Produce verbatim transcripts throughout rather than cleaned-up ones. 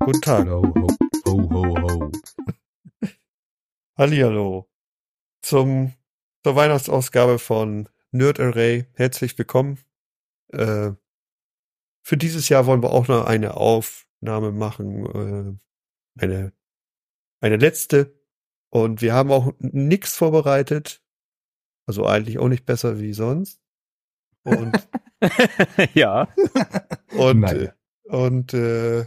Guten Tag. Ho, ho, ho, ho, ho. Hallihallo. Zum, zur Weihnachtsausgabe von Nerd Array. Herzlich willkommen. Äh, für dieses Jahr wollen wir auch noch eine Aufnahme machen. Äh, eine, eine letzte. Und wir haben auch nichts vorbereitet. Also eigentlich auch nicht besser wie sonst. Und, ja. und, Naja. und äh,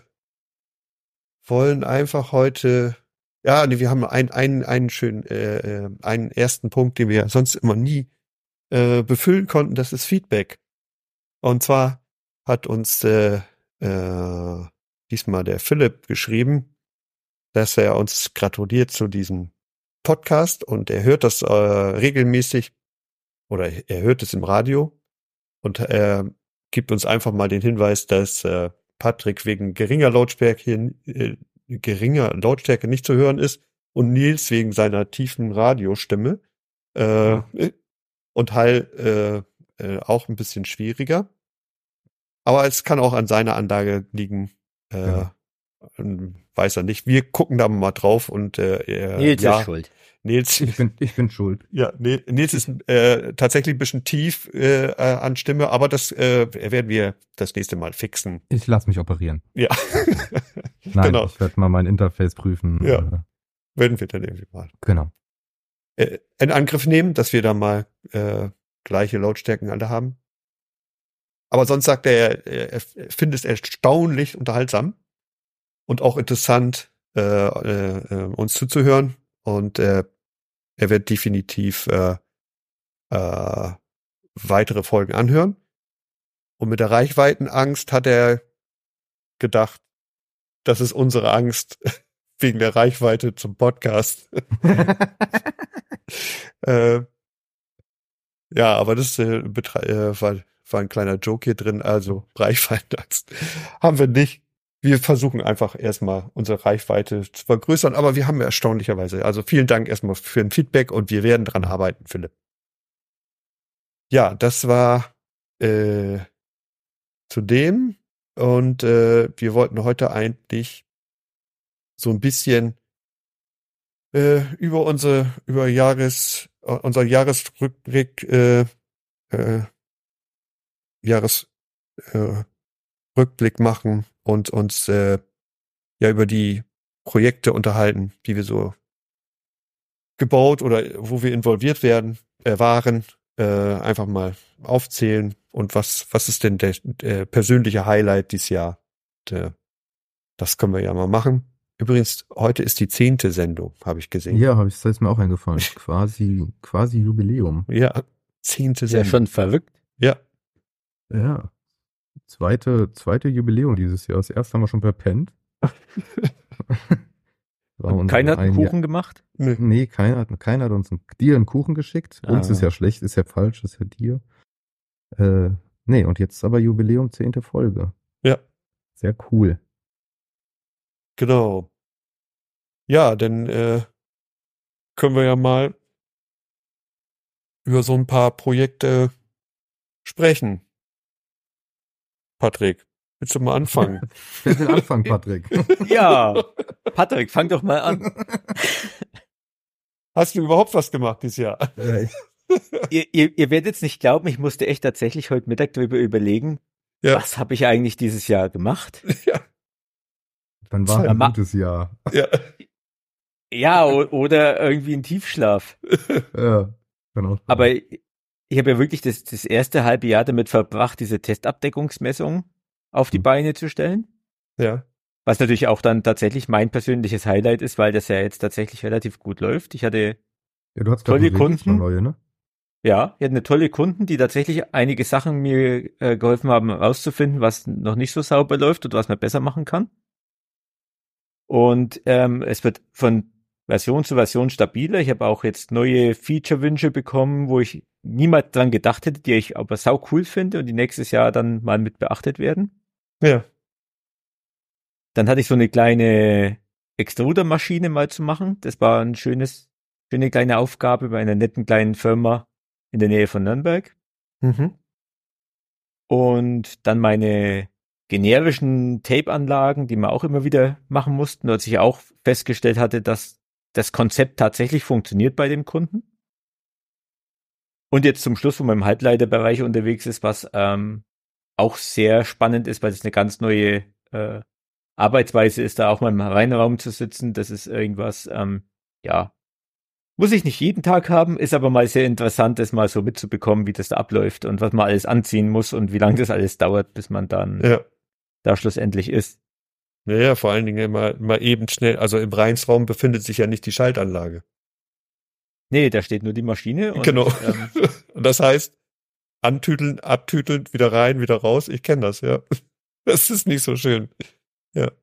wollen einfach heute, ja, nee, wir haben einen, einen, einen schönen, äh, einen ersten Punkt, den wir sonst immer nie äh, befüllen konnten, das ist Feedback. Und zwar hat uns äh, äh, diesmal der Philipp geschrieben, dass er uns gratuliert zu diesem Podcast und er hört das äh, regelmäßig oder er hört es im Radio und er gibt uns einfach mal den Hinweis, dass äh, Patrick wegen geringer Lautstärke hier, äh, geringer Lautstärke nicht zu hören ist und Nils wegen seiner tiefen Radiostimme äh, Ja. und Hall äh, äh, auch ein bisschen schwieriger. Aber es kann auch an seiner Anlage liegen. Äh, Ja. Weiß er nicht. Wir gucken da mal drauf und äh, er, Nils ja, ist schuld. Nils, Ich bin, ich bin schuld. ja, Ne- Nils ist äh, tatsächlich ein bisschen tief äh, äh, an Stimme, aber das äh, werden wir das nächste Mal fixen. Ich lasse mich operieren. Ja, Nein, genau. ich werde mal mein Interface prüfen. Ja. Äh, Werden wir dann irgendwie mal Genau. äh, in Angriff nehmen, dass wir da mal äh, gleiche Lautstärken alle haben. Aber sonst sagt er, er, er findet es erstaunlich unterhaltsam und auch interessant, äh, äh, uns zuzuhören. Und äh, er wird definitiv äh, äh, weitere Folgen anhören. Und mit der Reichweitenangst hat er gedacht, das ist unsere Angst wegen der Reichweite zum Podcast. äh, ja, aber das äh, betre- äh, war, war ein kleiner Joke hier drin. Also Reichweitenangst haben wir nicht. Wir versuchen einfach erstmal unsere Reichweite zu vergrößern, aber wir haben erstaunlicherweise, also vielen Dank erstmal für ein Feedback und wir werden dran arbeiten, Philipp. Ja, das war äh, zu dem und äh, wir wollten heute eigentlich so ein bisschen äh, über unsere über Jahres äh, unser Jahresrückblick äh, äh, Jahres äh, Rückblick machen und uns äh, ja über die Projekte unterhalten, die wir so gebaut oder wo wir involviert werden, äh, waren, äh, einfach mal aufzählen und was was ist denn der, der persönliche Highlight dieses Jahr? Und, äh, das können wir ja mal machen. Übrigens, heute ist die zehnte Sendung, habe ich gesehen. Ja, habe ich, das ist mir auch eingefallen. Quasi, quasi Jubiläum. Ja, zehnte Ist ja Sendung. schon verrückt. Ja, Ja. Zweite, zweite Jubiläum dieses Jahr. Das erste haben wir schon verpennt. War Und unser keiner hat einen ein Jahr- Kuchen gemacht? nö. Nee, keiner hat, keiner hat uns einen, dir einen Kuchen geschickt. Uns Ah. ist ja schlecht, ist ja falsch, ist ja dir. Äh, nee, und jetzt aber Jubiläum, zehnte Folge. Ja, Sehr cool. genau. Ja, dann äh, können wir ja mal über so ein paar Projekte sprechen. Patrick, willst du mal anfangen? Wer will anfangen, Patrick? Ja. Patrick, fang doch mal an. Hast du überhaupt was gemacht dieses Jahr? Äh, ihr, ihr, ihr werdet es nicht glauben, ich musste echt tatsächlich heute Mittag darüber überlegen, Ja, was habe ich eigentlich dieses Jahr gemacht? ja, Dann war ein Ma- gutes Jahr. ja. Ja, o- oder irgendwie ein Tiefschlaf. Ja, genau. Aber ich, ich habe ja wirklich das, das erste halbe Jahr damit verbracht, diese Testabdeckungsmessung auf die Hm. Beine zu stellen. Ja, Was natürlich auch dann tatsächlich mein persönliches Highlight ist, weil das ja jetzt tatsächlich relativ gut läuft. Ich hatte, Ja, du hast tolle gerade einen Register Kunden. neue, ne? ja, ich hatte eine tolle Kunden, die tatsächlich einige Sachen mir äh, geholfen haben, herauszufinden, was noch nicht so sauber läuft und was man besser machen kann. Und ähm, es wird von Version zu Version stabiler. Ich habe auch jetzt neue Feature-Wünsche bekommen, wo ich niemals dran gedacht hätte, die ich aber sau cool finde und die nächstes Jahr dann mal mit beachtet werden. ja, Dann hatte ich so eine kleine Extrudermaschine mal zu machen. Das war ein schönes, schöne kleine Aufgabe bei einer netten kleinen Firma in der Nähe von Nürnberg. mhm. Und dann meine generischen Tape-Anlagen, die wir auch immer wieder machen mussten, als ich auch festgestellt hatte, dass das Konzept tatsächlich funktioniert bei dem Kunden. Und jetzt zum Schluss, wo man im Halbleiterbereich unterwegs ist, was ähm, auch sehr spannend ist, weil es eine ganz neue äh, Arbeitsweise ist, da auch mal im Reinraum zu sitzen. Das ist irgendwas, ähm, ja, muss ich nicht jeden Tag haben, ist aber mal sehr interessant, das mal so mitzubekommen, wie das da abläuft und was man alles anziehen muss und wie lange das alles dauert, bis man dann Ja. da schlussendlich ist. Ja, ja, vor allen Dingen mal, mal eben schnell, also im Reinsraum befindet sich ja nicht die Schaltanlage. Nee, da steht nur die Maschine und Genau. ähm, Und das heißt, antüteln, abtüteln, wieder rein, wieder raus. Ich kenne das, ja. Das ist nicht so schön. Ja.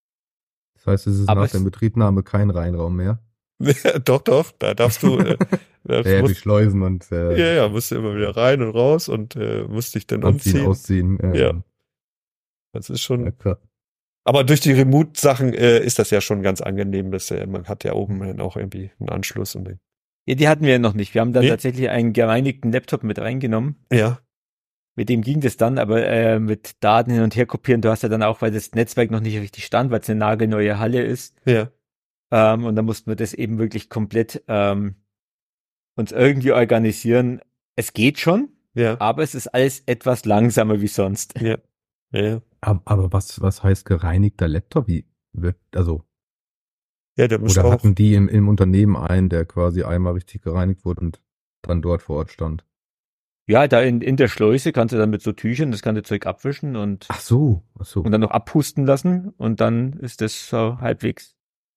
Das heißt, es ist Aber nach es- der Betriebnahme kein Reinraum mehr. Doch, doch, da darfst du, äh, da Ja, durch musst, Schleusen und äh, ja, ja, musst du immer wieder rein und raus und äh, musst dich dann anziehen, umziehen. ausziehen. Äh, Ja. Das ist ja, schon, klar. aber durch die Remote-Sachen äh, ist das ja schon ganz angenehm, dass äh, man hat ja oben dann auch irgendwie einen Anschluss und den, ja, die hatten wir noch nicht. Wir haben dann Nee? tatsächlich einen gereinigten Laptop mit reingenommen. ja, Mit dem ging das dann, aber äh, mit Daten hin und her kopieren, du hast ja dann auch, weil das Netzwerk noch nicht richtig stand, weil es eine nagelneue Halle ist, ja, ähm, und dann mussten wir das eben wirklich komplett ähm, uns irgendwie organisieren. Es geht schon, ja, aber es ist alles etwas langsamer wie sonst. ja, ja, Aber, aber was, was heißt gereinigter Laptop? Wie wird, also, ja, der muss oder auch, hatten die im, im Unternehmen einen, der quasi einmal richtig gereinigt wurde und dann dort vor Ort stand? Ja, da in, in der Schleuse kannst du dann mit so Tüchern das ganze Zeug abwischen und, Ach so, ach so. und dann noch abhusten lassen und dann ist das so halbwegs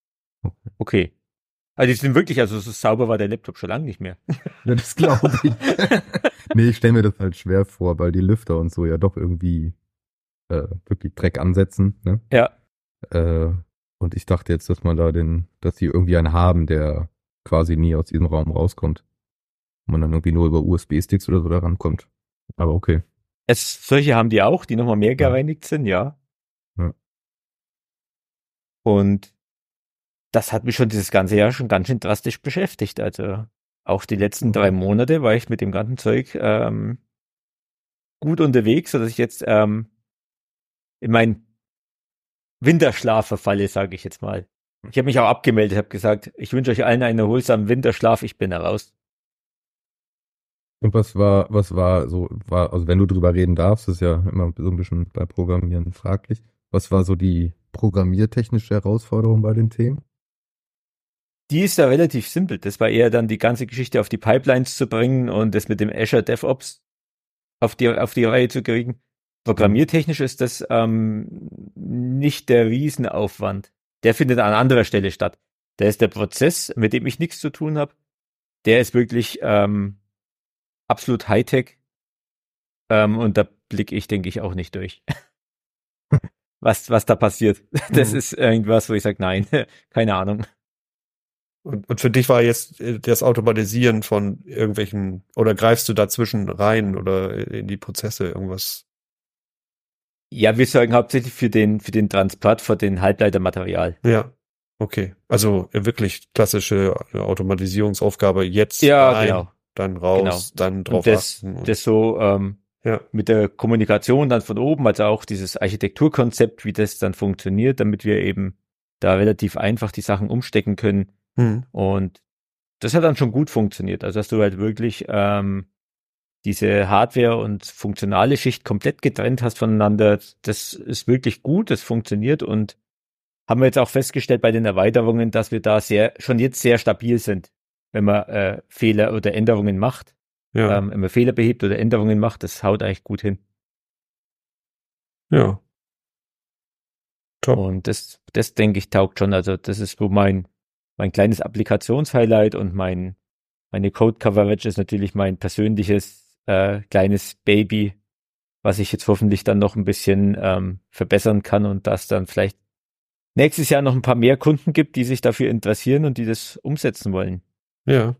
okay. Also die sind wirklich, also so sauber war der Laptop schon lange nicht mehr. Ja, das glaube ich. Nee, ich stelle mir das halt schwer vor, weil die Lüfter und so ja doch irgendwie äh, wirklich Dreck ansetzen, ne? Ja, Äh, und ich dachte jetzt, dass man da den, dass die irgendwie einen haben, der quasi nie aus diesem Raum rauskommt. Und man dann irgendwie nur über U S B-Sticks oder so da rankommt. Aber okay. es, solche haben die auch, die nochmal mehr gereinigt sind, ja. Ja. Und das hat mich schon dieses ganze Jahr schon ganz schön drastisch beschäftigt. Also auch die letzten drei Monate war ich mit dem ganzen Zeug ähm, gut unterwegs, sodass ich jetzt ähm, in meinen Winterschlaf verfalle, sage ich jetzt mal. Ich habe mich auch abgemeldet, habe gesagt, ich wünsche euch allen einen erholsamen Winterschlaf, ich bin raus. Und was war, was war so, war, also wenn du drüber reden darfst, ist ja immer so ein bisschen bei Programmieren fraglich. Was war so die programmiertechnische Herausforderung bei den Themen? Die ist ja relativ simpel. Das war eher dann die ganze Geschichte auf die Pipelines zu bringen und das mit dem Azure DevOps auf die, auf die Reihe zu kriegen. Programmiertechnisch ist das ähm, nicht der Riesenaufwand. Der findet an anderer Stelle statt. Der ist der Prozess, mit dem ich nichts zu tun habe. Der ist wirklich ähm, absolut Hightech. Ähm, und da blicke ich, denke ich, auch nicht durch. was, was da passiert. Das Mhm. ist irgendwas, wo ich sage, nein, keine Ahnung. Und, und für dich war jetzt äh, das Automatisieren von irgendwelchen, oder greifst du dazwischen rein oder in die Prozesse irgendwas? Ja, wir sorgen hauptsächlich für den, für den Transport von den Halbleitermaterial. Ja, okay. Also äh, wirklich klassische Automatisierungsaufgabe, jetzt Ja, rein, genau. dann raus, dann drauf Und das, achten. Und, das so ähm, ja, mit der Kommunikation dann von oben, also auch dieses Architekturkonzept, wie das dann funktioniert, damit wir eben da relativ einfach die Sachen umstecken können. hm. Und das hat dann schon gut funktioniert. Also dass du halt wirklich ähm, diese Hardware und funktionale Schicht komplett getrennt hast voneinander, das ist wirklich gut, das funktioniert und haben wir jetzt auch festgestellt bei den Erweiterungen, dass wir da sehr schon jetzt sehr stabil sind, wenn man äh, Fehler oder Änderungen macht. Ja, Ähm, wenn man Fehler behebt oder Änderungen macht, das haut eigentlich gut hin. ja. Top. Und das, das denke ich, taugt schon. Also das ist so mein, mein kleines Applikationshighlight und mein, meine Code-Coverage ist natürlich mein persönliches äh, kleines Baby, was ich jetzt hoffentlich dann noch ein bisschen ähm, verbessern kann und das dann vielleicht nächstes Jahr noch ein paar mehr Kunden gibt, die sich dafür interessieren und die das umsetzen wollen. Ja.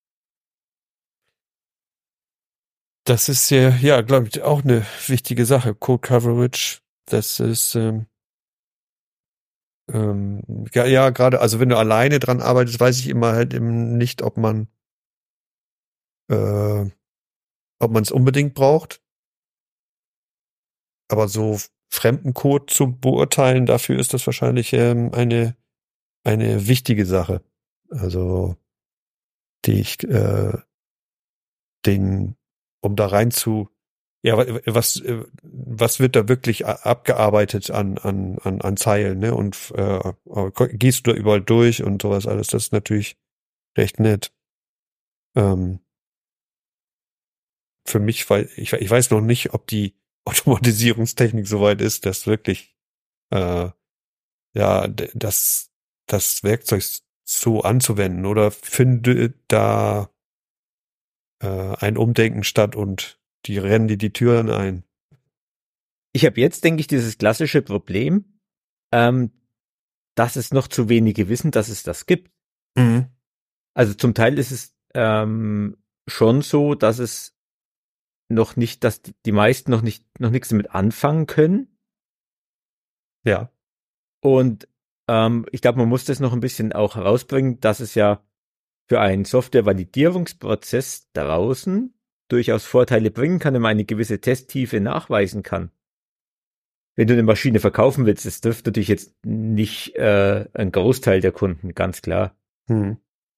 Das ist ja, ja, glaube ich, auch eine wichtige Sache. Code Coverage, das ist, ähm, ähm, ja, ja, gerade, also wenn du alleine dran arbeitest, weiß ich immer halt eben nicht, ob man, äh, ob man es unbedingt braucht. Aber so fremden Code zu beurteilen, dafür ist das wahrscheinlich ähm, eine, eine wichtige Sache. Also, die ich, äh, den, um da rein zu, ja, was, was wird da wirklich abgearbeitet an, an, an, an Zeilen, ne? Und äh, gehst du da überall durch und sowas alles, das ist natürlich recht nett. Ähm, für mich, weil ich, ich weiß noch nicht, ob die Automatisierungstechnik soweit ist, dass wirklich äh, ja das, das Werkzeug so anzuwenden, oder findet da äh, ein Umdenken statt und die rennen dir die Türen ein? Ich habe jetzt, denke ich, dieses klassische Problem, ähm, dass es noch zu wenige wissen, dass es das gibt. Mhm. Also zum Teil ist es ähm, schon so, dass es noch nicht, dass die meisten noch nicht, noch nichts damit anfangen können. Ja. Und ähm, ich glaube, man muss das noch ein bisschen auch herausbringen, dass es ja für einen Software-Validierungsprozess draußen durchaus Vorteile bringen kann, wenn man eine gewisse Testtiefe nachweisen kann. Wenn du eine Maschine verkaufen willst, das trifft natürlich jetzt nicht äh, ein Großteil der Kunden, ganz klar. Mhm.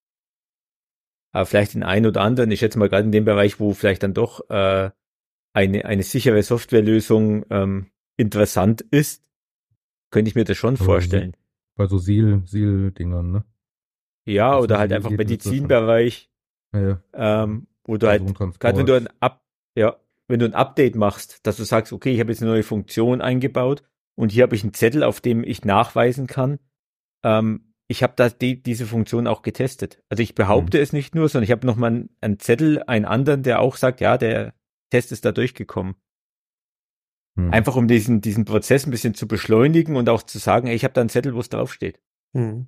Aber vielleicht den einen oder anderen, ich schätze mal gerade in dem Bereich, wo vielleicht dann doch äh, eine, eine sichere Softwarelösung ähm, interessant ist, könnte ich mir das schon Aber vorstellen. Bei so Seal, Seal-Dingern, ne? Ja, Das oder ist halt die einfach Idee, das ist schon- Medizinbereich, Ja, ja. ähm, wo du halt, Personentransport. gerade wenn du ein Up, ja, wenn du ein Update machst, dass du sagst, okay, ich habe jetzt eine neue Funktion eingebaut und hier habe ich einen Zettel, auf dem ich nachweisen kann, ähm, ich habe da die, diese Funktion auch getestet. Also ich behaupte es nicht nur, sondern ich habe nochmal einen, einen Zettel, einen anderen, der auch sagt, ja, der Test ist da durchgekommen. Hm. Einfach um diesen, diesen Prozess ein bisschen zu beschleunigen und auch zu sagen, ey, ich habe da einen Zettel, wo es draufsteht. Mhm.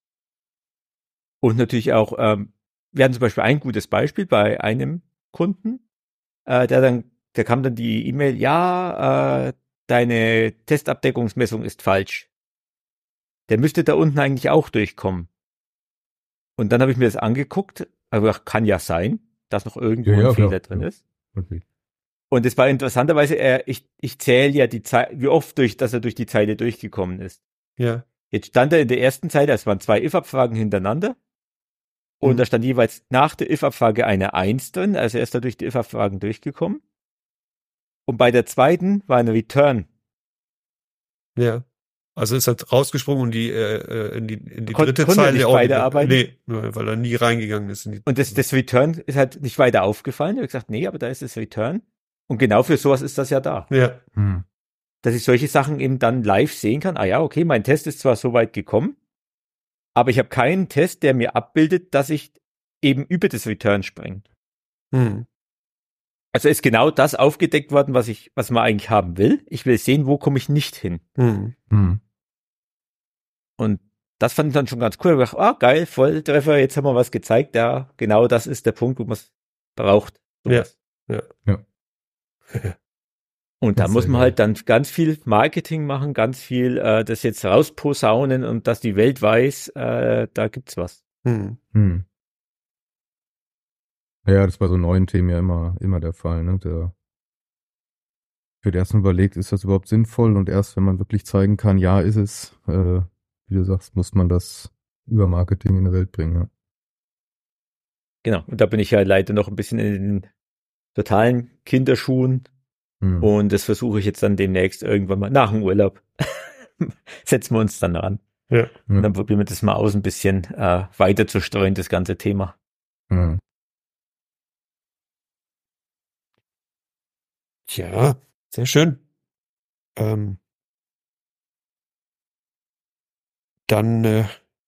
Und natürlich auch, ähm, wir hatten zum Beispiel ein gutes Beispiel bei einem Kunden, äh, der dann, der kam dann die E-Mail, ja, äh, deine Testabdeckungsmessung ist falsch. Der müsste da unten eigentlich auch durchkommen. Und dann habe ich mir das angeguckt, aber kann ja sein, dass noch irgendwo Ja, ja, ein klar, Fehler drin ja. ist. Okay. Und es war interessanterweise, er, ich, ich zähle ja die Zeit, wie oft durch, dass er durch die Zeile durchgekommen ist. Ja. Jetzt stand er in der ersten Zeile, es waren zwei if-Abfragen hintereinander. Und Mhm. da stand jeweils nach der if-Abfrage eine Eins drin, also er ist da durch die if-Abfragen durchgekommen. Und bei der zweiten war ein Return. Ja. Also ist halt rausgesprungen und die, äh, in die, in die Kon- dritte konnte Zeile nicht auch weiterarbeiten? Nee, weil er nie reingegangen ist. In die, Und das, das Return ist halt nicht weiter aufgefallen. Ich habe gesagt, nee, aber da ist das Return. Und genau für sowas ist das ja da. Ja. Hm. Dass ich solche Sachen eben dann live sehen kann. Ah ja, okay, mein Test ist zwar so weit gekommen, aber ich habe keinen Test, der mir abbildet, dass ich eben über das Return springe. Hm. Also ist genau das aufgedeckt worden, was ich, was man eigentlich haben will. Ich will sehen, wo komme ich nicht hin. Hm. Hm. Und das fand ich dann schon ganz cool. Ich dachte, ah, geil, Volltreffer, jetzt haben wir was gezeigt. Ja, genau das ist der Punkt, wo man es braucht. Sowas. Ja. Ja. Und da Das ist muss sehr man geil. halt dann ganz viel Marketing machen, ganz viel äh, das jetzt rausposaunen und dass die Welt weiß, äh, da gibt's was. Hm. Hm. Ja, das bei so neuen Themen ja immer, immer der Fall, ne? Der wird erst mal überlegt, ist das überhaupt sinnvoll? Und erst, wenn man wirklich zeigen kann, ja, ist es, äh, wie du sagst, muss man das über Marketing in die Welt bringen, ja. Genau. Und da bin ich ja leider noch ein bisschen in den totalen Kinderschuhen. Hm. Und das versuche ich jetzt dann demnächst irgendwann mal nach dem Urlaub. Setzen wir uns dann ran. Ja. Und dann probieren wir das mal aus, ein bisschen äh, weiter zu streuen, das ganze Thema. Ja. Ja, sehr schön. Ähm, dann, äh,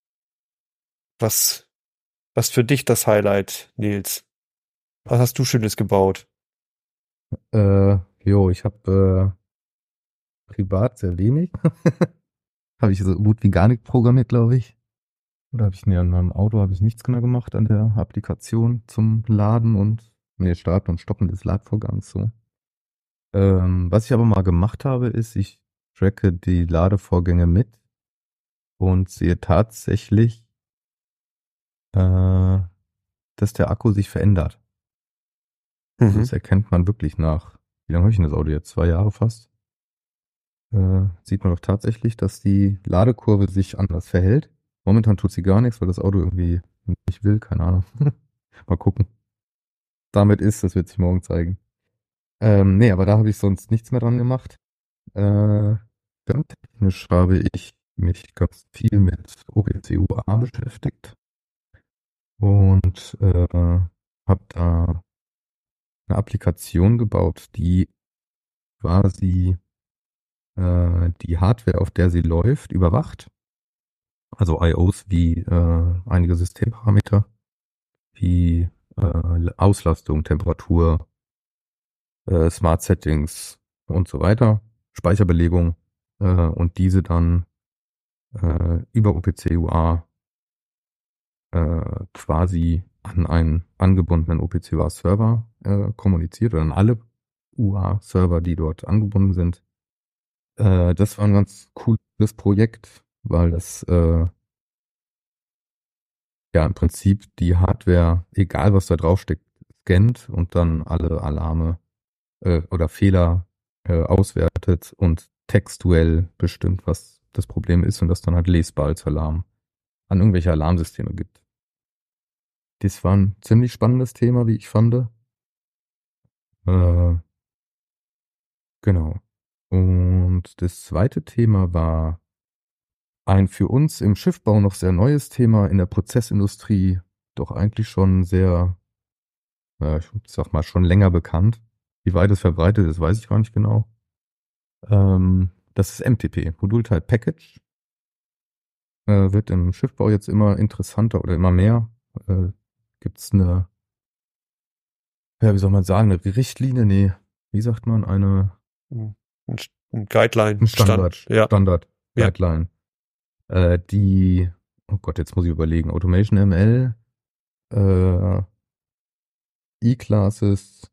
was, was für dich das Highlight, Nils? Was hast du Schönes gebaut? Äh, jo, ich habe äh, privat sehr wenig. Habe ich so gut wie gar nicht programmiert, glaube ich. Oder habe ich, nee, an meinem Auto habe ich nichts mehr gemacht an der Applikation zum Laden und, nee, Starten und Stoppen des Ladvorgangs so. Ähm, was ich aber mal gemacht habe, ist, ich tracke die Ladevorgänge mit und sehe tatsächlich, äh, dass der Akku sich verändert. Also Mhm. das erkennt man wirklich nach, wie lange habe ich denn das Auto jetzt? Zwei Jahre fast? äh, sieht man doch tatsächlich, dass die Ladekurve sich anders verhält. Momentan tut sie gar nichts, weil das Auto irgendwie nicht will, keine Ahnung. Mal gucken. Damit ist, das wird sich morgen zeigen. Ähm, nee, aber da habe ich sonst nichts mehr dran gemacht. Äh, dann technisch habe ich mich ganz viel mit O P C U A beschäftigt und äh, habe da eine Applikation gebaut, die quasi äh, die Hardware, auf der sie läuft, überwacht. Also I Os wie äh, einige Systemparameter, wie äh, Auslastung, Temperatur, äh, Smart Settings und so weiter, Speicherbelegung äh, und diese dann äh, über O P C U A äh, quasi an einen angebundenen O P C U A-Server äh, kommuniziert oder an alle U A-Server, die dort angebunden sind. Äh, das war ein ganz cooles Projekt, weil das äh, ja im Prinzip die Hardware, egal was da draufsteckt, scannt und dann alle Alarme äh, oder Fehler äh, auswertet und textuell bestimmt, was das Problem ist und das dann halt lesbar als Alarm an irgendwelche Alarmsysteme gibt. Das war ein ziemlich spannendes Thema, wie ich fand. Äh, genau. Und das zweite Thema war ein für uns im Schiffbau noch sehr neues Thema, in der Prozessindustrie doch eigentlich schon sehr, äh, ich sag mal, schon länger bekannt. Wie weit es verbreitet ist, weiß ich gar nicht genau. Ähm, das ist M T P, Module Type Package. Äh, wird im Schiffbau jetzt immer interessanter oder immer mehr. Äh, Gibt es eine, ja, wie soll man sagen, eine Richtlinie? Nee, wie sagt man, eine Ein, ein Guideline. ein Standard, Stand, ja. Standard, Ja. Guideline. Äh, die, oh Gott, jetzt muss ich überlegen, Automation M L, äh, E-Classes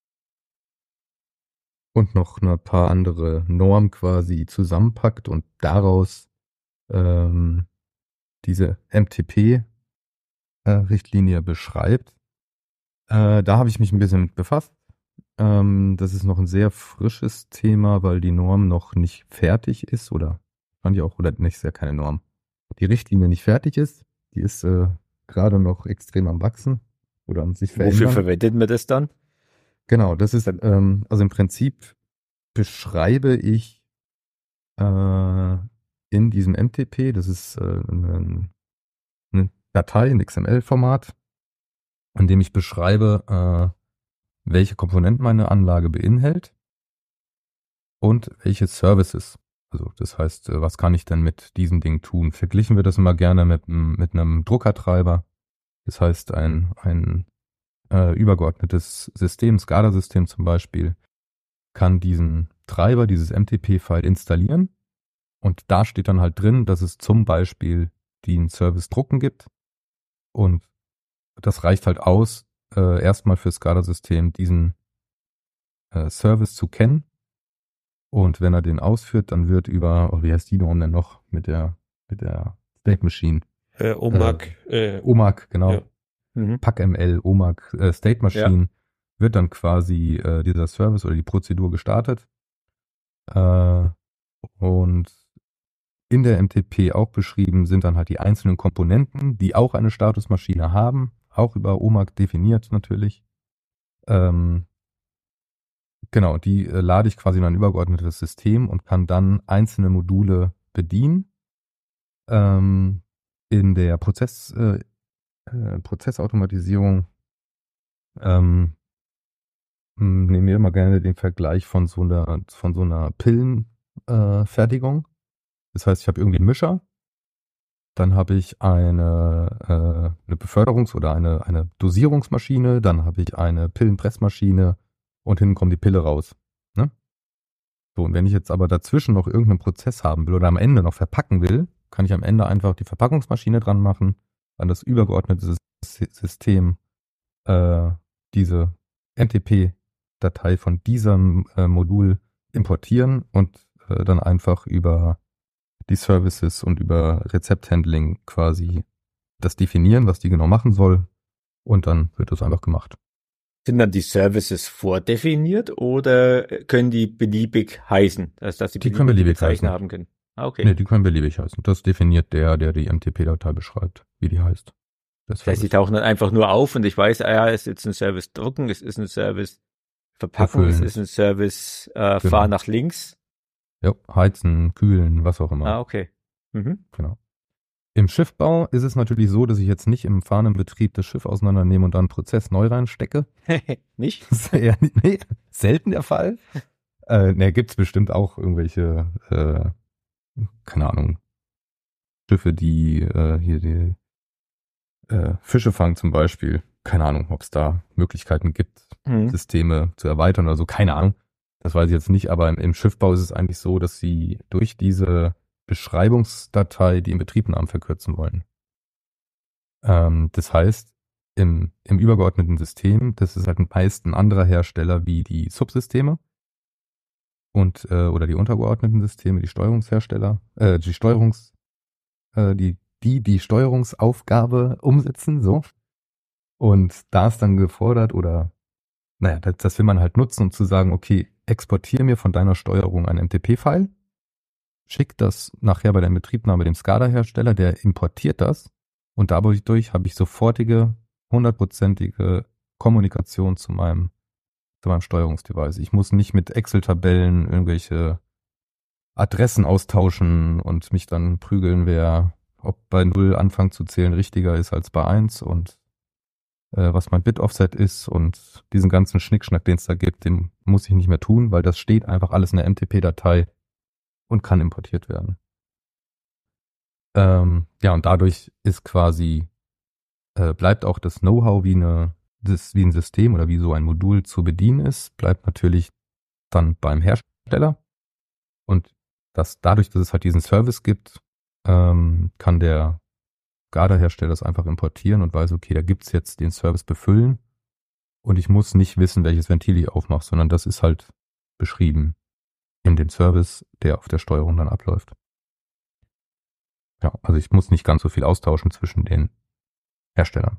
und noch ein paar andere Normen quasi zusammenpackt und daraus ähm, diese M T P-Richtlinie beschreibt. Äh, da habe ich mich ein bisschen mit befasst. Ähm, das ist noch ein sehr frisches Thema, weil die Norm noch nicht fertig ist oder fand ich auch, oder nicht, ist ja keine Norm. Die Richtlinie nicht fertig ist, die ist äh, gerade noch extrem am Wachsen oder am sich verändern. Wofür verwendet man das dann? Genau, das ist, ähm, also im Prinzip beschreibe ich äh, in diesem M T P, das ist äh, eine, eine Datei in X M L-Format, an dem ich beschreibe, äh, welche Komponenten meine Anlage beinhält und welche Services. Also das heißt, äh, was kann ich denn mit diesem Ding tun? Verglichen wir das immer gerne mit, mit einem Druckertreiber. Das heißt, ein, ein äh, übergeordnetes System, SCADA-System zum Beispiel, kann diesen Treiber, dieses M T P-File installieren und da steht dann halt drin, dass es zum Beispiel den Service Drucken gibt und das reicht halt aus, äh, erstmal für SCADA-System diesen äh, Service zu kennen und wenn er den ausführt, dann wird über, oh, wie heißt die Norm denn noch, mit der mit der State Machine? Äh, O M A C. Äh, O M A C, genau. Ja. Mhm. P A C M L, O M A C, äh, State Machine, wird dann quasi äh, dieser Service oder die Prozedur gestartet. Äh, und in der M T P auch beschrieben sind dann halt die einzelnen Komponenten, die auch eine Statusmaschine haben, auch über O M A C definiert natürlich. Ähm, genau, die äh, lade ich quasi in ein übergeordnetes System und kann dann einzelne Module bedienen. Ähm, in der Prozess, äh, äh, Prozessautomatisierung ähm, nehmen wir immer gerne den Vergleich von so einer, von so einer Pillenfertigung. Äh, das heißt, ich habe irgendwie einen Mischer, dann habe ich eine, äh, eine Beförderungs- oder eine, eine Dosierungsmaschine, dann habe ich eine Pillenpressmaschine und hinten kommt die Pille raus. Ne? So, und wenn ich jetzt aber dazwischen noch irgendeinen Prozess haben will oder am Ende noch verpacken will, kann ich am Ende einfach die Verpackungsmaschine dran machen, an das übergeordnete System äh, diese M T P-Datei von diesem äh, Modul importieren und äh, dann einfach über die Services und über Rezepthandling quasi das definieren, was die genau machen soll und dann wird das einfach gemacht. Sind dann die Services vordefiniert oder können die beliebig heißen? Also, dass die, Die können beliebig Bezeichner heißen. haben können. Ah, okay. Nee, die können beliebig heißen. Das definiert der, der die M T P-Datei beschreibt, wie die heißt. Der Das heißt, die Service. tauchen dann einfach nur auf und ich weiß, ah ja, es ist jetzt ein Service drucken, es ist ein Service verpacken, es Befüllen. ist ein Service äh, Genau. fahren nach links. Ja, heizen, kühlen, was auch immer. Ah, okay. Mhm. Genau. Im Schiffbau ist es natürlich so, dass ich jetzt nicht im fahrenden Betrieb das Schiff auseinandernehme und dann einen Prozess neu reinstecke. Nicht? Das ist eher, nee, selten der Fall. Äh, ne, gibt's bestimmt auch irgendwelche, äh, keine Ahnung, Schiffe, die äh, hier die äh, Fische fangen zum Beispiel. Keine Ahnung, ob es da Möglichkeiten gibt, Mhm. Systeme zu erweitern oder so. Keine Ahnung. Das weiß ich jetzt nicht, aber im, im Schiffbau ist es eigentlich so, dass sie durch diese Beschreibungsdatei die Inbetriebnahmen verkürzen wollen. Ähm, das heißt, im, im übergeordneten System, das ist halt meist ein anderer Hersteller wie die Subsysteme und äh, oder die untergeordneten Systeme, die Steuerungshersteller, äh, die Steuerungs, äh, die die die Steuerungsaufgabe umsetzen, so. Und da ist dann gefordert oder naja, das, das will man halt nutzen, um zu sagen, okay, exportiere mir von deiner Steuerung ein M T P-File, schick das nachher bei der Inbetriebnahme dem SCADA-Hersteller, der importiert das und dadurch habe ich sofortige, hundertprozentige Kommunikation zu meinem, zu meinem Steuerungsdevice. Ich muss nicht mit Excel-Tabellen irgendwelche Adressen austauschen und mich dann prügeln, wer, ob bei null Anfang zu zählen richtiger ist als bei eins und äh, was mein Bit-Offset ist und diesen ganzen Schnickschnack, den es da gibt, den muss ich nicht mehr tun, weil das steht einfach alles in der M T P-Datei und kann importiert werden. Ähm, ja, und dadurch ist quasi, äh, bleibt auch das Know-how, wie eine, das, wie ein System oder wie so ein Modul zu bedienen ist, bleibt natürlich dann beim Hersteller. Und das, dadurch, dass es halt diesen Service gibt, ähm, kann der SCADA-Hersteller das einfach importieren und weiß, okay, da gibt's jetzt den Service befüllen und ich muss nicht wissen, welches Ventil ich aufmache, sondern das ist halt beschrieben in dem Service, der auf der Steuerung dann abläuft. Ja, also ich muss nicht ganz so viel austauschen zwischen den Herstellern.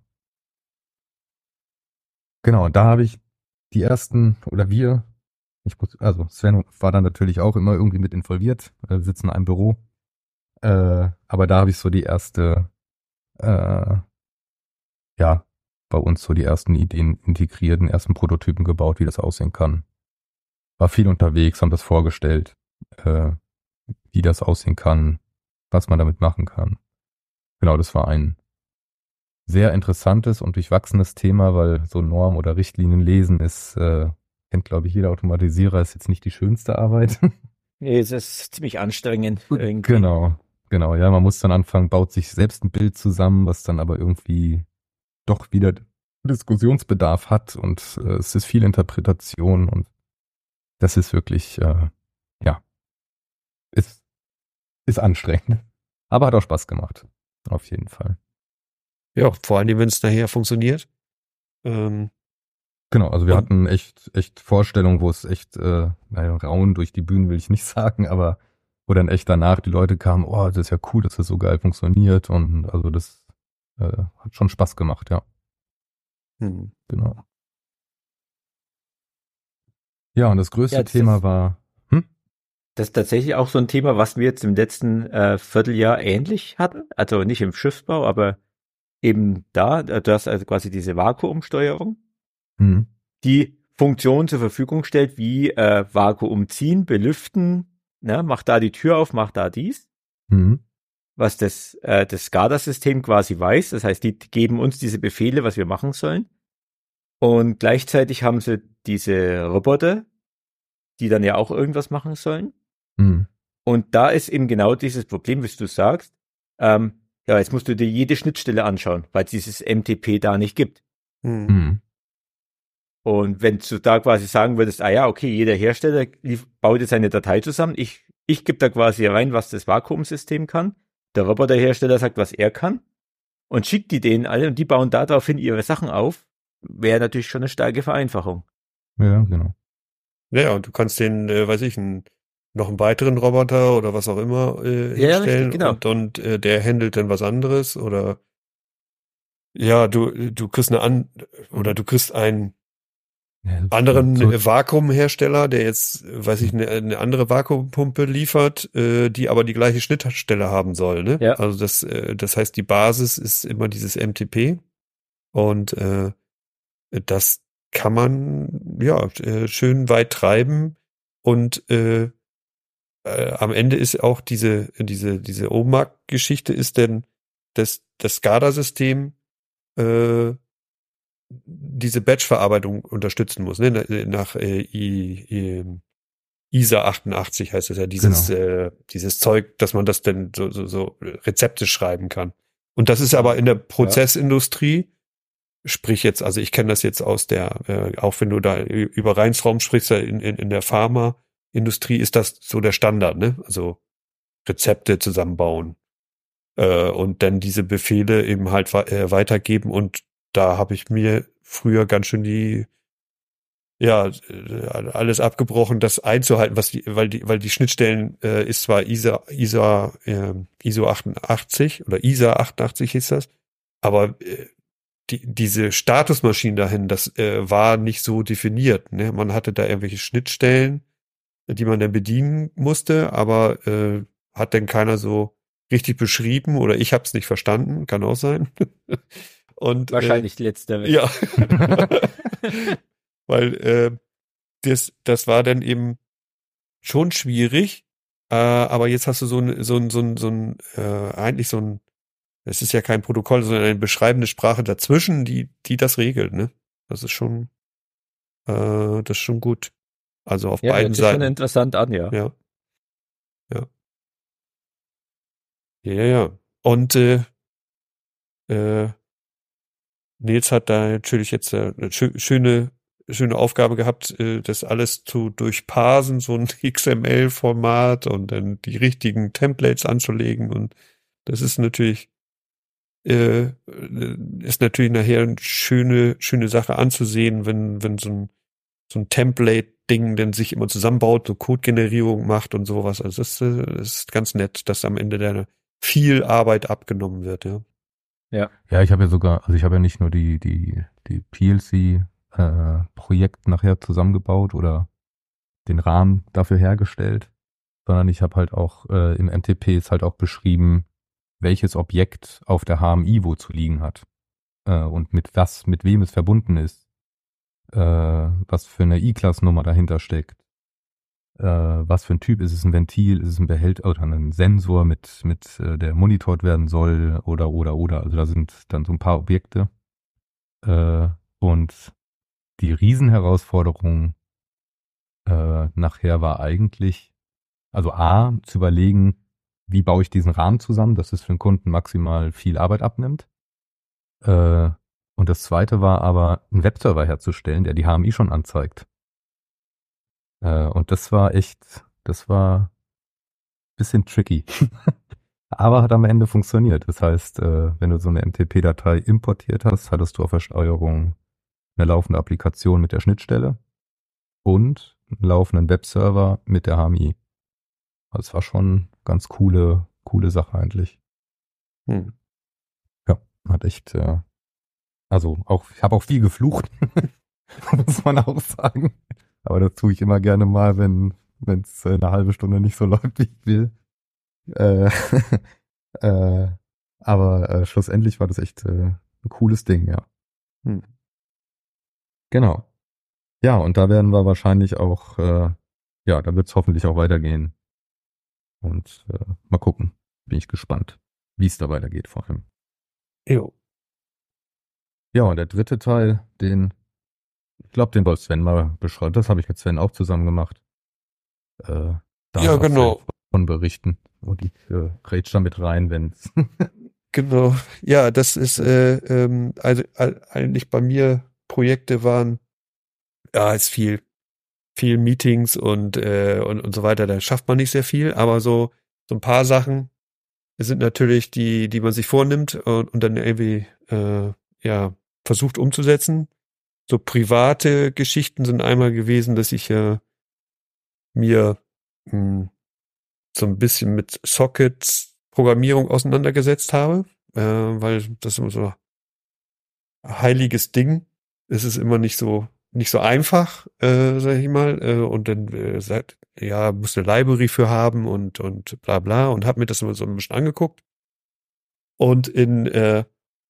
Genau, da habe ich die ersten, oder wir, ich muss, also Sven war dann natürlich auch immer irgendwie mit involviert, wir sitzen in einem Büro, äh, aber da habe ich so die erste, äh, ja, bei uns so die ersten Ideen integriert, den ersten Prototypen gebaut, wie das aussehen kann. War viel unterwegs, haben das vorgestellt, äh, wie das aussehen kann, was man damit machen kann. Genau, das war ein sehr interessantes und durchwachsenes Thema, weil so Norm- oder Richtlinien lesen ist, äh, kennt glaube ich jeder Automatisierer, ist jetzt nicht die schönste Arbeit. Nee, es ist ziemlich anstrengend. Irgendwie. Genau, genau, ja, man muss dann anfangen, baut sich selbst ein Bild zusammen, was dann aber irgendwie doch wieder Diskussionsbedarf hat und äh, es ist viel Interpretation und das ist wirklich, äh, ja, ist, ist anstrengend. Aber hat auch Spaß gemacht, auf jeden Fall. Ja, vor allem, wenn es nachher funktioniert. Ähm, Genau, also wir Und- hatten echt, echt Vorstellungen, wo es echt, äh, naja, Rauen durch die Bühnen will ich nicht sagen, aber wo dann echt danach die Leute kamen, oh, das ist ja cool, dass das so geil funktioniert und also das äh, hat schon Spaß gemacht, ja, hm. genau. Ja, und das größte Ja, das Thema ist- war, hm? Das ist tatsächlich auch so ein Thema, was wir jetzt im letzten äh, Vierteljahr ähnlich hatten. Also nicht im Schiffsbau, aber eben da. äh, Du hast also quasi diese Vakuumsteuerung, Hm. die Funktionen zur Verfügung stellt, wie äh, Vakuum ziehen, belüften, ne, mach da die Tür auf, mach da dies, Hm. was das, äh, das SCADA-System quasi weiß. Das heißt, die geben uns diese Befehle, was wir machen sollen. Und gleichzeitig haben sie diese Roboter, die dann ja auch irgendwas machen sollen. Hm. Und da ist eben genau dieses Problem, wie du sagst. Ähm, ja, jetzt musst du dir jede Schnittstelle anschauen, weil es dieses M T P da nicht gibt. Hm. Hm. Und wenn du da quasi sagen würdest, ah ja, okay, jeder Hersteller lief, baut jetzt eine Datei zusammen, ich, ich gebe da quasi rein, was das Vakuumsystem kann, der Roboterhersteller sagt, was er kann und schickt die denen alle und die bauen daraufhin ihre Sachen auf, wäre natürlich schon eine starke Vereinfachung. Ja, genau. Ja, und du kannst den, äh, weiß ich, einen, noch einen weiteren Roboter oder was auch immer äh, Ja, hinstellen richtig, genau. und, und äh, der handelt dann was anderes oder ja, du du kriegst eine an oder du kriegst ein Ja, anderen so- äh, Vakuumhersteller, der jetzt, äh, weiß ich, eine, eine andere Vakuumpumpe liefert, äh, die aber die gleiche Schnittstelle haben soll, ne? Ja. Also das, äh, das heißt, die Basis ist immer dieses M T P und äh, das kann man ja äh, schön weit treiben und äh, äh, am Ende ist auch diese diese diese O M A C-Geschichte ist denn das das SCADA-System äh, diese Batch-Verarbeitung unterstützen muss, ne? Nach, nach äh, I, I, I S A achtundachtzig heißt es ja, dieses, Genau. äh, dieses Zeug, dass man das denn so, so, so Rezepte schreiben kann. Und das ist aber in der Prozessindustrie, sprich jetzt, also ich kenne das jetzt aus der, äh, auch wenn du da über Reinraum sprichst, in, in, in der Pharmaindustrie ist das so der Standard, ne? Also Rezepte zusammenbauen äh, und dann diese Befehle eben halt äh, weitergeben und da habe ich mir früher ganz schön die, ja, äh, alles abgebrochen, das einzuhalten, was die, weil die, weil die Schnittstellen äh, ist zwar I S A, I S A, äh, I S O achtundachtzig oder I S A achtundachtzig hieß das, aber äh, die, diese Statusmaschinen dahin, das äh, war nicht so definiert. Ne? Man hatte da irgendwelche Schnittstellen, die man dann bedienen musste, aber äh, hat dann keiner so richtig beschrieben oder ich habe es nicht verstanden, kann auch sein. Und, Wahrscheinlich äh, letztere. Ja. Weil äh, das, das war dann eben schon schwierig, äh, aber jetzt hast du so ein, so ein, so ein, so ein äh, eigentlich so ein, es ist ja kein Protokoll, sondern eine beschreibende Sprache dazwischen, die, die das regelt, ne? Das ist schon, äh, das ist schon gut. Also auf Ja, beiden hört sich schon Seiten. interessant an, ja. Ja. Ja. Ja, ja, ja. Und äh, äh, Nils hat da natürlich jetzt äh, eine schö- schöne, schöne Aufgabe gehabt, äh, das alles zu durchparsen, so ein X M L-Format und dann die richtigen Templates anzulegen. Und das ist natürlich, äh, ist natürlich nachher eine schöne, schöne Sache anzusehen, wenn, wenn so ein, so ein Template-Ding dann sich immer zusammenbaut, so Code-Generierung macht und sowas. Also das, äh, das ist ganz nett, dass am Ende da viel Arbeit abgenommen wird, ja. Ja. Ja, ich habe ja sogar, also ich habe ja nicht nur die, die, die P L C-Projekt nachher zusammengebaut oder den Rahmen dafür hergestellt, sondern ich habe halt auch äh, im M T P ist halt auch beschrieben, welches Objekt auf der H M I wo zu liegen hat äh, und mit was, mit wem es verbunden ist, äh, was für eine I-Class-Nummer dahinter steckt. Äh, was für ein Typ ist es, ein Ventil, ist es ein Behälter oder ein Sensor, mit, mit äh, der monitort werden soll oder, oder, oder. Also da sind dann so ein paar Objekte. Äh, und die Riesenherausforderung äh, nachher war eigentlich, also A, zu überlegen, wie baue ich diesen Rahmen zusammen, dass es für den Kunden maximal viel Arbeit abnimmt. Äh, und das zweite war aber, einen Webserver herzustellen, der die H M I schon anzeigt. Äh, und das war echt, das war ein bisschen tricky. Aber hat am Ende funktioniert. Das heißt, äh, wenn du so eine M T P-Datei importiert hast, hattest du auf der Steuerung eine laufende Applikation mit der Schnittstelle und einen laufenden Webserver mit der H M I. Also es war schon ganz coole, coole Sache eigentlich. Hm. Ja, hat echt, äh, also auch, ich habe auch viel geflucht, muss man auch sagen. Aber das tue ich immer gerne mal, wenn wenn es eine halbe Stunde nicht so läuft, wie ich will. Äh, äh, aber äh, schlussendlich war das echt äh, ein cooles Ding, ja. Hm. Genau. Ja, und da werden wir wahrscheinlich auch, äh, ja, da wird es hoffentlich auch weitergehen. Und äh, mal gucken. Bin ich gespannt, wie es da weitergeht vor allem. Jo. Ja, und der dritte Teil, den, ich glaube, den wollte Sven mal beschreiben. Das habe ich mit Sven auch zusammen gemacht. Äh, da Ja, darf genau. Sven von berichten. Und ich äh, grätsch da mit rein, wenn's. Genau. Ja, das ist äh, ähm, also äh, eigentlich bei mir Projekte waren, ja, ist viel, viel Meetings und äh, und und so weiter. Da schafft man nicht sehr viel, aber so so ein paar Sachen sind natürlich die, die man sich vornimmt und, und dann irgendwie äh, ja versucht umzusetzen. So private Geschichten sind einmal gewesen, dass ich äh, mir mh, so ein bisschen mit Sockets Programmierung auseinandergesetzt habe, äh, weil das immer so ein heiliges Ding. Es ist immer nicht so nicht so einfach, äh, sag ich mal, äh, und dann äh, sagt, ja, muss eine Library für haben und und bla bla und habe mir das immer so ein bisschen angeguckt und in äh,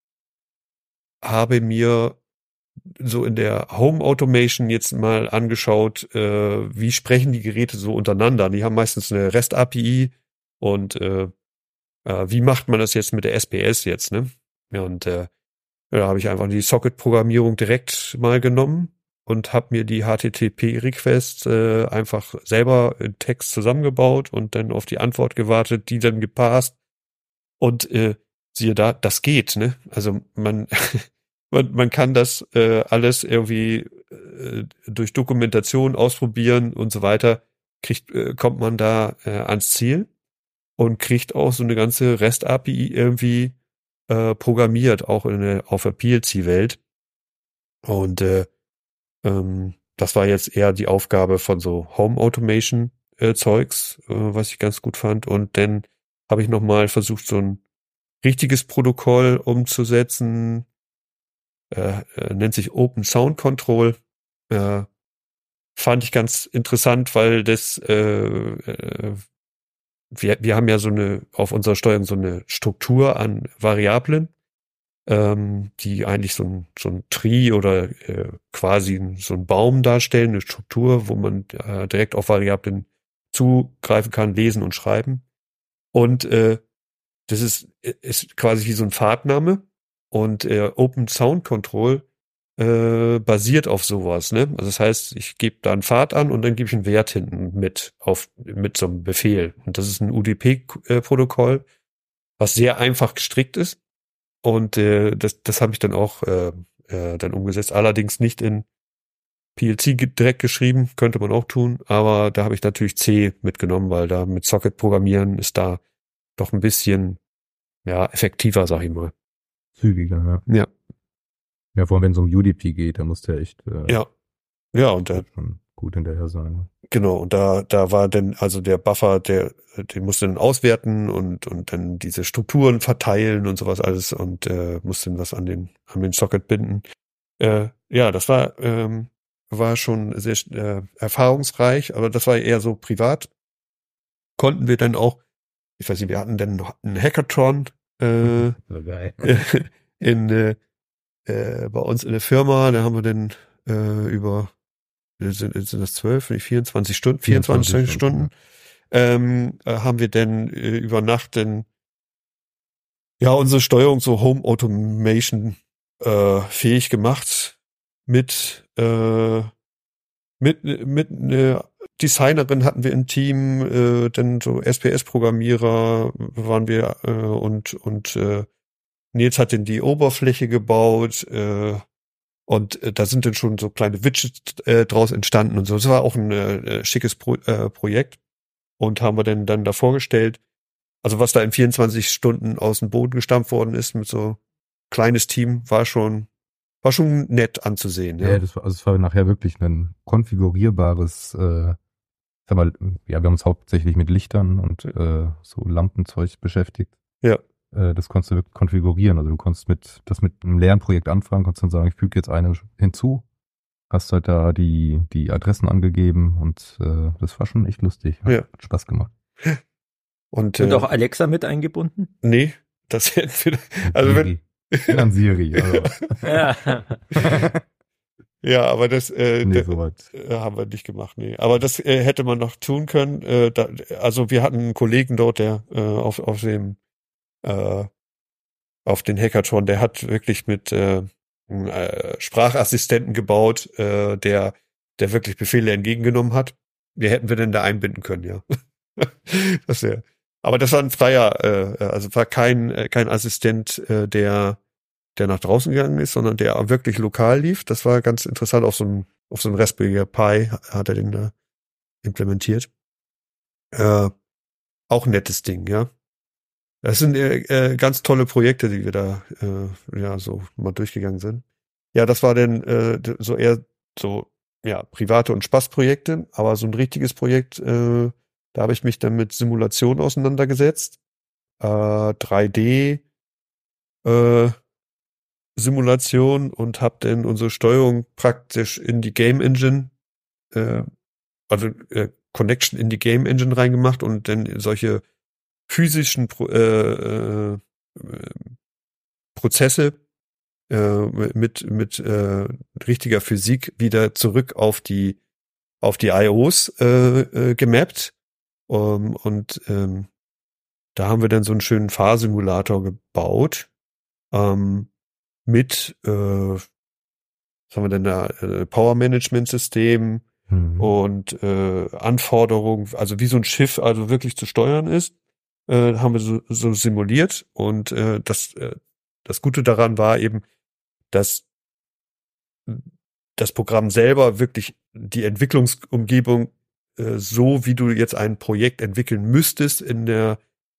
habe mir so in der Home Automation jetzt mal angeschaut, äh, wie sprechen die Geräte so untereinander. Die haben meistens eine REST-A P I und äh, äh, wie macht man das jetzt mit der S P S jetzt, ne? Ja, und äh, ja, da habe ich einfach die Socket-Programmierung direkt mal genommen und habe mir die H T T P-Requests äh, einfach selber in Text zusammengebaut und dann auf die Antwort gewartet, die dann gepasst. Und äh, siehe da, das geht, ne? Also man man, man kann das äh, alles irgendwie äh, durch Dokumentation ausprobieren und so weiter, kriegt äh, kommt man da äh, ans Ziel und kriegt auch so eine ganze REST-A P I irgendwie äh, programmiert, auch in der, auf der P L C-Welt. Und äh, ähm, das war jetzt eher die Aufgabe von so Home Automation äh, Zeugs, äh, was ich ganz gut fand. Und dann habe ich nochmal versucht, so ein richtiges Protokoll umzusetzen, äh, äh, nennt sich Open Sound Control. Äh, fand ich ganz interessant, weil das äh, äh, wir, wir haben ja so eine auf unserer Steuerung so eine Struktur an Variablen, ähm, die eigentlich so ein, so ein Tree oder äh, quasi so ein Baum darstellen, eine Struktur, wo man äh, direkt auf Variablen zugreifen kann, lesen und schreiben. Und äh, das ist, ist quasi wie so ein Pfadname. Und äh, Open Sound Control äh, basiert auf sowas, ne? Also das heißt, ich gebe da einen Pfad an und dann gebe ich einen Wert hinten mit auf mit so einem Befehl. Und das ist ein U D P-Protokoll, was sehr einfach gestrickt ist. Und äh, das, das habe ich dann auch äh, äh, dann umgesetzt. Allerdings nicht in P L C direkt geschrieben, könnte man auch tun. Aber da habe ich natürlich C mitgenommen, weil da mit Socket programmieren ist da doch ein bisschen ja effektiver, sag ich mal. Zügiger, ja. Ja. Ja, vor allem wenn es um U D P geht, da muss der echt äh, Ja. Ja, und da, schon gut hinterher sein. genau, und da, da war dann, also der Buffer, der, den musste dann auswerten und, und dann diese Strukturen verteilen und sowas alles und äh, musste dann was an den, an den Socket binden. Äh, ja, das war, ähm, war schon sehr äh, erfahrungsreich, aber das war eher so privat. Konnten wir dann auch, ich weiß nicht, wir hatten dann noch einen Hackathon äh, So geil. in äh, äh, bei uns in der Firma, da haben wir dann äh, über sind, sind das zwölf, nicht vierundzwanzig Stunden, vierundzwanzig, vierundzwanzig Stunden, Stunden ähm, äh, haben wir dann äh, über Nacht dann ja unsere Steuerung so Home Automation äh, fähig gemacht mit äh, mit mit einer Designerin hatten wir im Team, äh, dann so S P S-Programmierer waren wir äh, und und äh, Nils hat dann die Oberfläche gebaut äh, und äh, da sind dann schon so kleine Widgets äh, draus entstanden und so. Das war auch ein äh, schickes Pro, äh, Projekt und haben wir dann dann da vorgestellt. Also was da in vierundzwanzig Stunden aus dem Boden gestampft worden ist mit so kleines Team, war schon war schon nett anzusehen. Ja, Ja, das war, also es war nachher wirklich ein konfigurierbares, äh, sag mal, ja, wir haben uns hauptsächlich mit Lichtern und äh, so Lampenzeug beschäftigt. Ja. Äh, das konntest du wirklich konfigurieren. Also du konntest mit das mit einem leeren Projekt anfangen, konntest dann sagen, ich füge jetzt eine hinzu, hast halt da die die Adressen angegeben und äh, das war schon echt lustig. Hat Ja. Spaß gemacht. Und, Und äh, auch Alexa mit eingebunden? nee, das hätten wir, also wenn, Siri. Ich bin an Siri. Also. Ja. ja, aber das, äh, Nee, da, soweit. äh, haben wir nicht gemacht, nee. Aber das äh, hätte man noch tun können. Äh, da, also wir hatten einen Kollegen dort, der äh, auf, auf dem äh, auf den Hackathon, der hat wirklich mit äh, einem, äh, Sprachassistenten gebaut, äh, der der wirklich Befehle entgegengenommen hat. Wie hätten wir denn da einbinden können, ja. Das wär, aber das war ein freier, äh, also war kein äh, kein Assistent, äh, der der nach draußen gegangen ist, sondern der wirklich lokal lief. Das war ganz interessant. Auf so einem auf so einem Raspberry Pi hat er den da implementiert. Äh, auch ein nettes Ding, ja. Das sind äh, äh, ganz tolle Projekte, die wir da äh, ja so mal durchgegangen sind. Ja, das war dann äh, so eher so ja private und Spaßprojekte, aber so ein richtiges Projekt, äh, da habe ich mich dann mit Simulation auseinandergesetzt, äh, drei D, äh, Simulation und habe dann unsere Steuerung praktisch in die Game Engine, äh, also äh, Connection in die Game Engine reingemacht und dann solche physischen Pro, äh, äh, Prozesse äh, mit mit äh, richtiger Physik wieder zurück auf die auf die I Os äh, äh, gemappt. Um, und ähm, da haben wir dann so einen schönen Fahrsimulator gebaut ähm, mit äh, was haben wir denn da, äh, Power-Management-System Mhm. und äh, Anforderungen, also wie so ein Schiff also wirklich zu steuern ist, äh, haben wir so, so simuliert. Und äh, das, äh, das Gute daran war eben, dass das Programm selber wirklich die Entwicklungsumgebung äh, so, wie du jetzt ein Projekt entwickeln müsstest in der,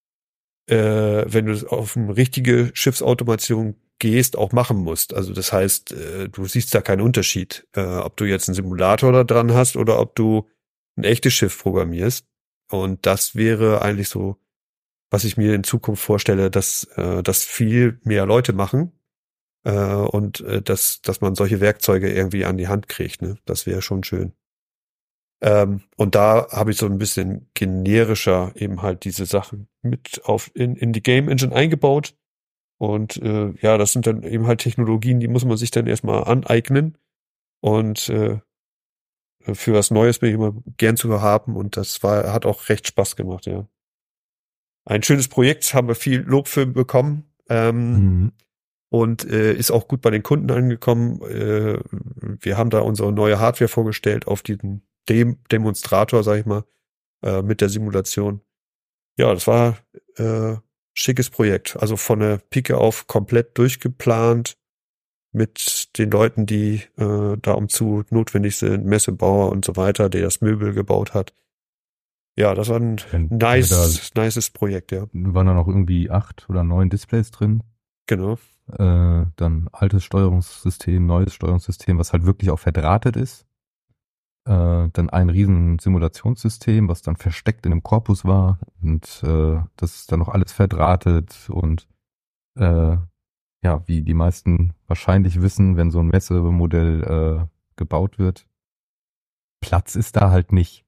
äh, wenn du auf eine richtige Schiffsautomation gehst, auch machen musst. Also das heißt, äh, du siehst da keinen Unterschied, äh, ob du jetzt einen Simulator da dran hast oder ob du ein echtes Schiff programmierst. Und das wäre eigentlich so, was ich mir in Zukunft vorstelle, dass äh, das viel mehr Leute machen äh, und äh, dass dass man solche Werkzeuge irgendwie an die Hand kriegt. Ne? Das wäre schon schön. Ähm, und da habe ich so ein bisschen generischer eben halt diese Sachen mit auf in, in die Game Engine eingebaut. Und äh, ja, das sind dann eben halt Technologien, die muss man sich dann erstmal aneignen. Und äh, für was Neues bin ich immer gern zu haben. Und das war, hat auch recht Spaß gemacht, ja. Ein schönes Projekt, haben wir viel Lob für bekommen. Ähm, Mhm. und äh, ist auch gut bei den Kunden angekommen. Äh, wir haben da unsere neue Hardware vorgestellt auf diesen Dem Demonstrator, sag ich mal, äh, mit der Simulation. Ja, das war äh, schickes Projekt. Also von der Pike auf komplett durchgeplant mit den Leuten, die äh, da umzu notwendig sind, Messebauer und so weiter, der das Möbel gebaut hat. Ja, das war ein Wenn- nice, nices Projekt, ja. Waren da noch irgendwie acht oder neun Displays drin. Genau. Äh, dann altes Steuerungssystem, neues Steuerungssystem, was halt wirklich auch verdrahtet ist. Äh, dann ein riesen Simulationssystem, was dann versteckt in dem Korpus war. Und äh, das ist dann noch alles verdrahtet. Und äh, ja, wie die meisten wahrscheinlich wissen, wenn so ein Messemodell äh, gebaut wird, Platz ist da halt nicht.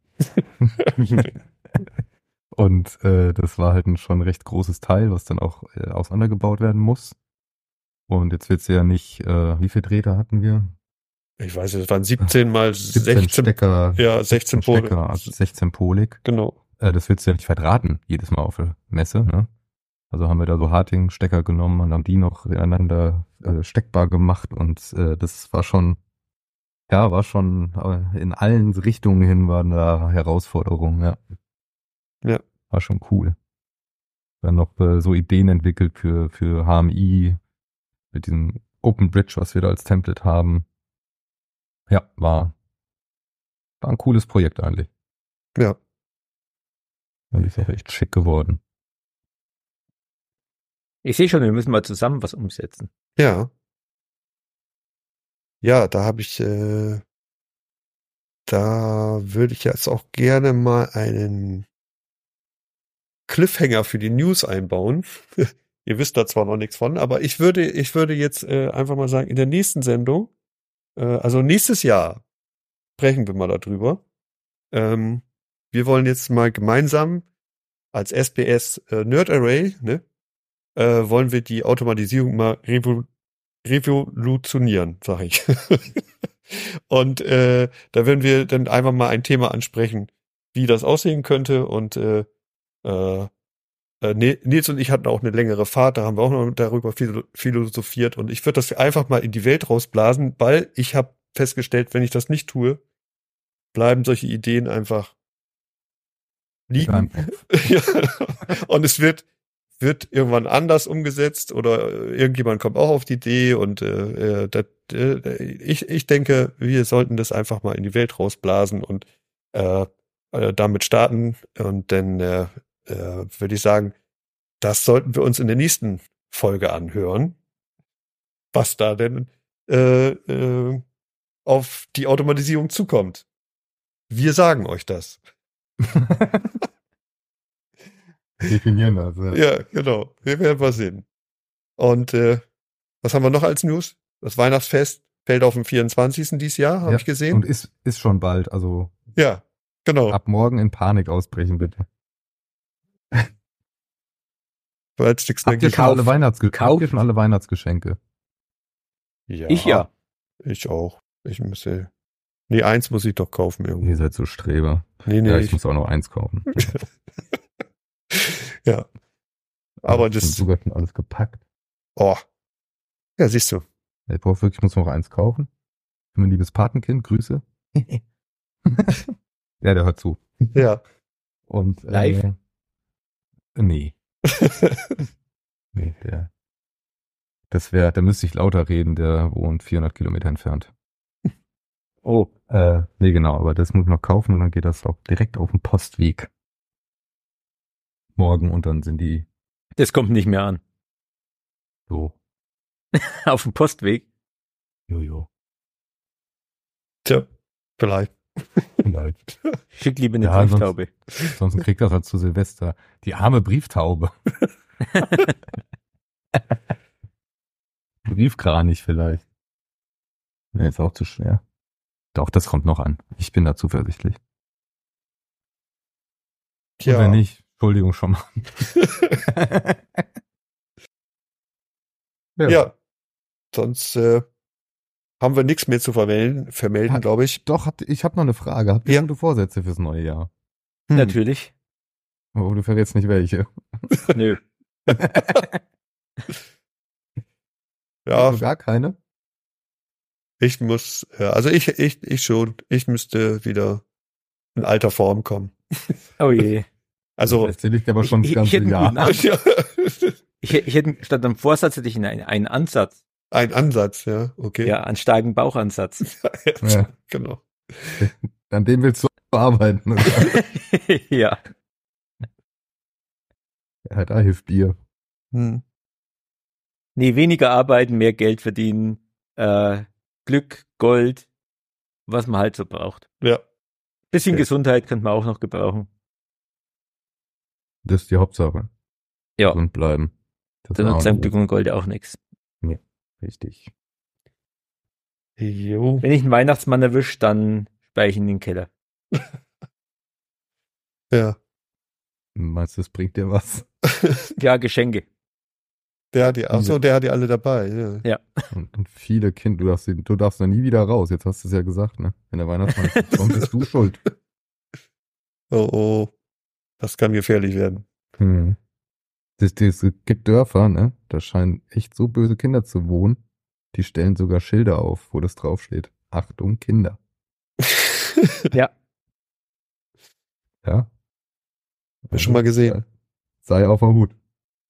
Und äh, das war halt ein schon recht großes Teil, was dann auch äh, auseinandergebaut werden muss. Und jetzt wird's ja nicht, äh, wie viel Drähte hatten wir? Ich weiß nicht, es waren siebzehn mal siebzehn sechzehn, Stecker, ja, sechzehn Pole. Stecker, also sechzehn polig. Genau. Äh, das wird's ja nicht verdrahten, jedes Mal auf der Messe, ne? Also haben wir da so Harting-Stecker genommen und haben die noch ineinander äh, steckbar gemacht und äh, das war schon, ja, war schon äh, in allen Richtungen hin waren da Herausforderungen, ja. Ja. War schon cool. Dann noch äh, so Ideen entwickelt für, für H M I mit diesem Open Bridge, was wir da als Template haben. Ja, war, war ein cooles Projekt eigentlich. Ja. Und ist auch echt schick geworden. Ich sehe schon, wir müssen mal zusammen was umsetzen. Ja. Ja, da habe ich, äh, da würde ich jetzt auch gerne mal einen Cliffhanger für die News einbauen. Ihr wisst da zwar noch nichts von, aber ich würde, ich würde jetzt äh, einfach mal sagen, in der nächsten Sendung, äh, also nächstes Jahr, sprechen wir mal darüber. Ähm, wir wollen jetzt mal gemeinsam als S B S äh, Nerd Array, ne, äh, wollen wir die Automatisierung mal revo revolutionieren, sag ich. Und äh, da werden wir dann einfach mal ein Thema ansprechen, wie das aussehen könnte. Und äh, äh, Nils und ich hatten auch eine längere Fahrt, da haben wir auch noch darüber philosophiert. Und ich würde das einfach mal in die Welt rausblasen, weil ich habe festgestellt, wenn ich das nicht tue, bleiben solche Ideen einfach liegen. Ja. Und es wird wird irgendwann anders umgesetzt oder irgendjemand kommt auch auf die Idee und äh, das, äh, ich, ich denke, wir sollten das einfach mal in die Welt rausblasen und äh, äh, damit starten und dann äh, äh, würde ich sagen, das sollten wir uns in der nächsten Folge anhören, was da denn äh, äh, auf die Automatisierung zukommt. Wir sagen euch das. Definieren das, ja. Ja, genau. Wir werden mal sehen. Und äh, was haben wir noch als News? Das Weihnachtsfest fällt auf den vierundzwanzigsten dieses Jahr, habe Ja, ich gesehen. Und ist, ist schon bald, also Ja, genau. ab morgen in Panik ausbrechen, bitte. Weil es nichts mehr Habt ihr gibt. schon alle, Weihnachtsge Kauf. Habt ihr schon alle Weihnachtsgeschenke? Ja, Ich ja. Ich auch. Ich müsste. Nee, eins muss ich doch kaufen irgendwo. Ihr seid so Streber. Nee, nee. Ja, ich ich, muss auch noch eins kaufen. ja. Aber Ich hab das. sogar schon alles gepackt. Oh. Ja, siehst du. Ich brauche wirklich, muss noch eins kaufen. Für mein liebes Patenkind, Grüße. Ja, der hört zu. Ja. Und Live? Äh, nee. Nee, der. Das wäre, da müsste ich lauter reden, der wohnt vierhundert Kilometer entfernt. Oh, Äh, nee, genau, aber das muss ich noch kaufen und dann geht das auch direkt auf den Postweg. Morgen und dann sind die das kommt nicht mehr an. so, Auf dem Postweg. jojo. Tja, vielleicht. Vielleicht. Schick lieber eine Ja, sonst- Brieftaube. Sonst kriegt das halt zu Silvester. Die arme Brieftaube. Briefkranich vielleicht. Nee, ist auch zu schwer. Doch, das kommt noch an. Ich bin da zuversichtlich. Tja. Und wenn nicht, Entschuldigung schon mal. Ja. Sonst äh, haben wir nichts mehr zu vermelden, vermelden, Ha- glaube ich. Doch, habt, ich habe noch eine Frage. Habt ihr Ja. gute Vorsätze fürs neue Jahr? Hm. Natürlich. Oh, du verrätst nicht welche. Nö. Ja, Also gar keine? ich muss, ja, also ich, ich, ich schon. Ich müsste wieder in alter Form kommen. Oh je. Also, Das liegt aber schon Ich- das ich- ich ganze hätte einen Jahr. guten Ansatz. Ich, ich hätte statt einem Vorsatz hätte ich einen, einen Ansatz. ein Ansatz, ja, okay. Ja, einen starken Bauchansatz. Ja. Genau. An dem willst du arbeiten. Oder? Ja. Ja, da hilft Bier. Hm. Nee, weniger arbeiten, mehr Geld verdienen, äh, Glück, Gold, was man halt so braucht. Ja, Bisschen Okay. Gesundheit könnte man auch noch gebrauchen. Das ist die Hauptsache. Ja. Gesund bleiben. Das Dann ist nutzt A einem und Glück O. und Gold auch nichts. Richtig. jo. Wenn ich einen Weihnachtsmann erwische, dann sperre ich ihn in den Keller. Ja. Meinst du, das bringt dir was? Ja, Geschenke. Der hat die, ach so, der hat die alle dabei, ja. Und, und viele Kinder, du darfst, du darfst da nie wieder raus. Jetzt hast du es ja gesagt, ne? Wenn der Weihnachtsmann ist, kommt, bist du schuld. Oh, oh. Das kann gefährlich werden. Hm. Das, das, es gibt Dörfer, ne? Da scheinen echt so böse Kinder zu wohnen. Die stellen sogar Schilder auf, wo das draufsteht. Achtung, Kinder. Ja. Ja. Hab ich schon mal gesehen. Sei auf der Hut.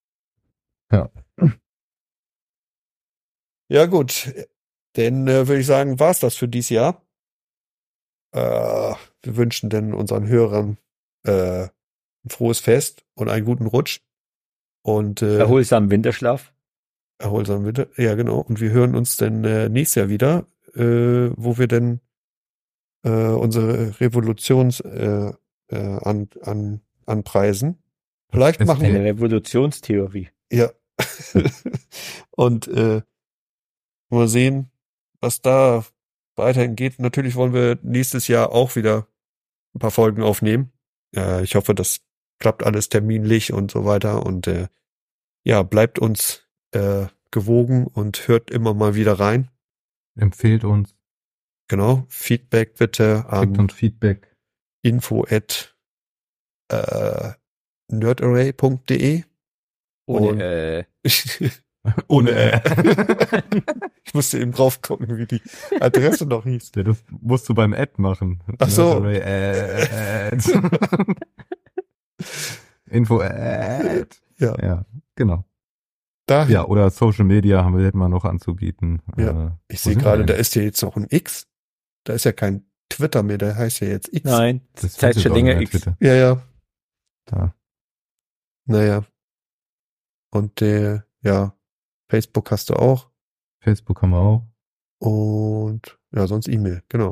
Ja, gut. Dann äh, würde ich sagen, war's das für dieses Jahr. Äh, wir wünschen denn unseren Hörern äh, ein frohes Fest und einen guten Rutsch. Und äh, Erholsamen Winterschlaf. erholsamen Winter. Ja, genau. Und wir hören uns dann äh, nächstes Jahr wieder, äh, wo wir dann äh, unsere Revolutions äh, äh, an, an, anpreisen. Vielleicht Es- machen Eine wir. Revolutionstheorie. Ja. Und äh, mal sehen, was da weiterhin geht. Natürlich wollen wir nächstes Jahr auch wieder ein paar Folgen aufnehmen. Äh, ich hoffe, das klappt alles terminlich und so weiter. Und äh, ja, bleibt uns äh, gewogen und hört immer mal wieder rein. Empfehlt uns, Genau. Feedback bitte gibt an uns Feedback. info at äh, nerdarray punkt de. Ohne, Und- äh, Ohne äh. Ich musste eben drauf gucken, wie die Adresse noch hieß. Ja, das musst du beim Ad machen. Ach so. Nerdary Ad. Info Ad. Ja. Ja, genau. Dahin. Ja, oder Social Media haben wir hätten wir noch anzubieten. Ja. Äh, Ich wo sehe sind gerade, wir da denn? ist ja jetzt noch ein X. Da ist ja kein Twitter mehr, der heißt ja jetzt X. nein, Das das heißt ist schon auch länger mehr X. Twitter. Ja, ja. Da. Naja. Und äh, ja, Facebook hast du auch. Facebook haben wir auch. Und ja, sonst E-Mail, genau.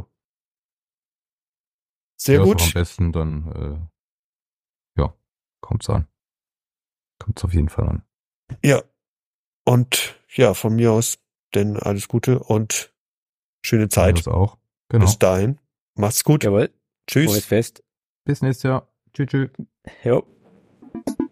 Sehr ja, ist gut. doch am besten dann, äh, ja, kommt's an. Kommt's auf jeden Fall an. Ja. Und ja, von mir aus denn alles Gute und schöne Zeit. Das auch. Genau. Bis dahin. Macht's gut. Jawohl. Tschüss. Frohes Fest. Bis nächstes Jahr. Tschüss, tschüss. Jo.